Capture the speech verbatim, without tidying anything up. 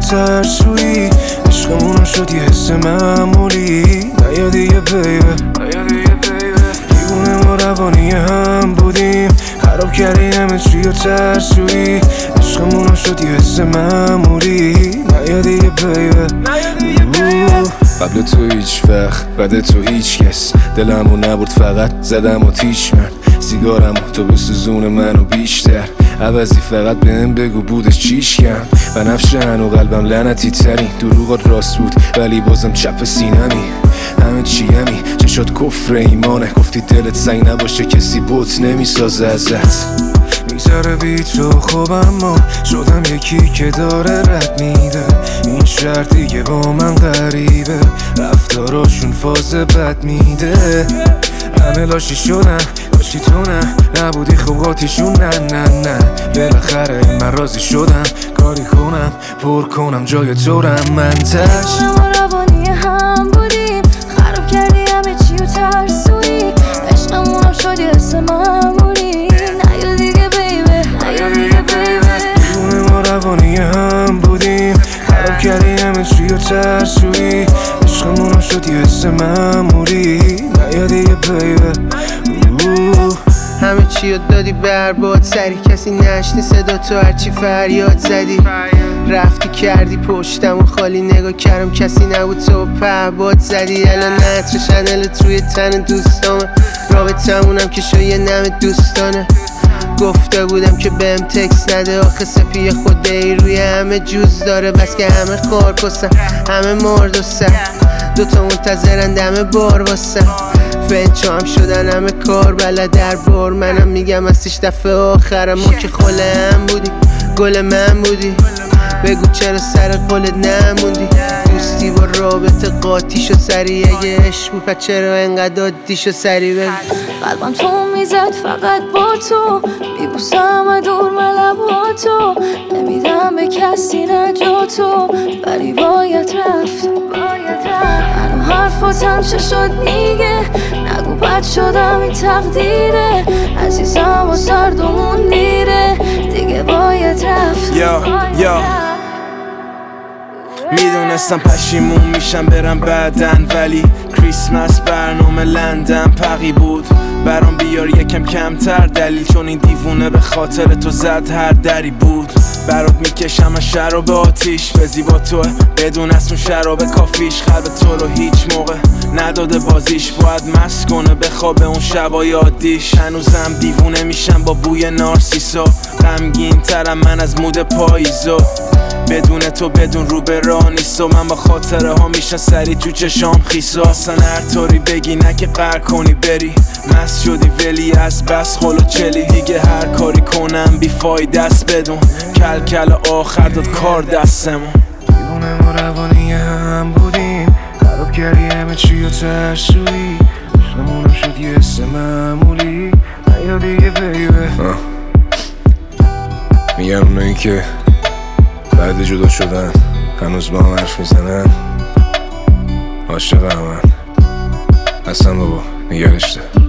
ترسویی، عشقمونو شد یه حس معمولی. نیا دیگه بیبه، نیا دیگه بیبه، دیوونه ما روانی هم بودیم، خراب کردی همه چی و ترسویی، عشقمونو شد یه حس معمولی. نیا دیگه بیبه، قبل تو هیچ وقت بعد تو هیچ کس، دلمو نبرد فقط زدم و تیش من، سیگارمو تو بسوزون منو بیشتر، عوضی فقط بهم بگو بودش چیش کم. و نفش هنو قلبم لعنتی ترین، دروغات راست بود ولی بازم چپ سینمی، همه چی همی چشات کفر ایمانه، گفتی دلت سنگ نباشه کسی بوت نمیسازه ازت. میذاره بی تو خوب اما شدم یکی که داره رد میده، این شهر دیگه با من غریبه، رفتاراشون فاز بد میده، همه لاشی شدن لاشی تو نه، نبودی خوباتیشون نه نه نه، بالاخره من راضی شدم کاری کنم پر کنم جای تو رم من تش. ما روانی هم بودیم، خراب کردی همه چی و ترسویی، عشقمونم شد یه حس معمولی. نیا دیگه بیبه، نیا دیگه بیبه، دیوونه ما روانی هم بودیم، خراب کردی همه چی و ترسویی، عشقمونم شد یه حس معمولی. نیا دیگه بیبه، همه چی رو دادی برباد، سری کسی نشنی صدا تو هرچی فریاد زدی، رفتی کردی پشتم و خالی نگاه کردم کسی نبود تو پهباد زدی. الان نتر شنلت روی تن دوستامه، رابطمونم که شو یه نم دوستانه، گفته بودم که بهم تکس نده، آخه سپی خوده ای روی همه جوز داره، بس که همه خار کسن همه مرد و سر، دوتا منتظرن دم بار واسن، فنچو هم شدن همه کار بلد در بار، منم میگم هستیش دفعه آخرم، ما که خله هم بودی گل من بودی، بگو چرا سر قولت نموندی، دوستی با رابطه قاطی شو سری، اگه عشق بود پس چرا انقدر دادی شو سری بگو. قلبم تو میزد فقط با تو، میبوسم دور من لباتو، نمیدم به کسی نجاتو، ولی باید رفت هنو حرفاتم چه شد میگه، نگو بد شدم این تقدیره، عزیزم و سردمون دیره، دیگه باید رفت. یا یا میدونستم پشیمون میشم برم بعدن، ولی کریسمس برنامه لندن پقی بود، برام بیار یکم کمتر دلیل، چون این دیوونه به خاطر تو زد هر دری بود، برات میکشم از شراب آتیش، به زیبا توه بدون اسم شراب کافیش، قلب تو رو هیچ موقع نداده بازیش، باید مست کنه بخوابه اون شبای عادیش، هنوزم دیوونه میشم با بوی نارسیسا، غمگین ترم من از مود پاییزا، بدون تو بدون رو به راه نیست، و من با خاطره ها میشن سری تو چشام خیسا، اصلا هر طوری بگی نه که قهر کنی بری، مست شدی ولی از بس خلو چلی، دیگه هر کاری کنم بی فایده است بدون، کل کل آخر داد کار دستمون، دیوونه ما روانی هم بودیم، خراب کردی همه چی و ترسویی، عشقمونم شد یه حس معمولی. نیا دیگه بیبه، میگن اونایی که بعد جدا شدن هنوز با هم حرف میزنن عاشق همن، اصلا بابا نگرشته.